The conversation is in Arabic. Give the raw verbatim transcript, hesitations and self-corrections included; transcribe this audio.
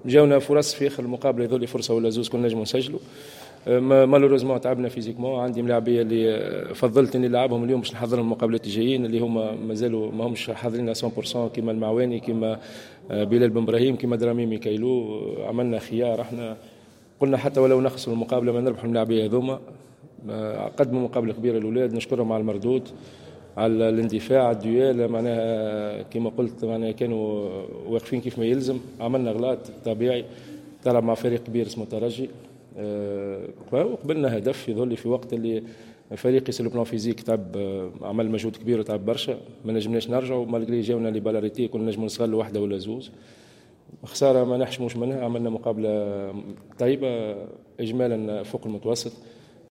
جاونا فرص في اخر المقابله يظل فرصه ولا زوز كنا نجموا نسجلوا. مالوريزمون تعبنا فيزيكمون. عندي ملاعبيه اللي فضلت اني نلعبهم اليوم باش نحضرهم المقابلات الجايين اللي هما مازالوا ما همش حاضرين مية بالمية كيما المعواني كيما بلال بن ابراهيم كيما درامي ميكايلو. عملنا خيار احنا قلنا حتى ولو نخسروا المقابله ما نربحوا الملاعبيه هذوما. قدموا مقابله كبيره الاولاد نشكرهم على المردود على الاندفاع على الديال معناها كما قلت معناها كانوا واقفين كيف ما يلزم. عملنا غلط طبيعي تلعب مع فريق كبير اسمه ترجي أه وقبلنا هدف يظل في وقت اللي الفريق يسلو بلان فيزيك تعب عمل مجهود كبير وتعب برشا ما نجمناش نرجعوا مالغري جاونا لي بالاريتي كنا نجموا نصغلوا واحده ولا زوز. خساره ما نحشموش منها. عملنا مقابله طيبه اجمالا فوق المتوسط.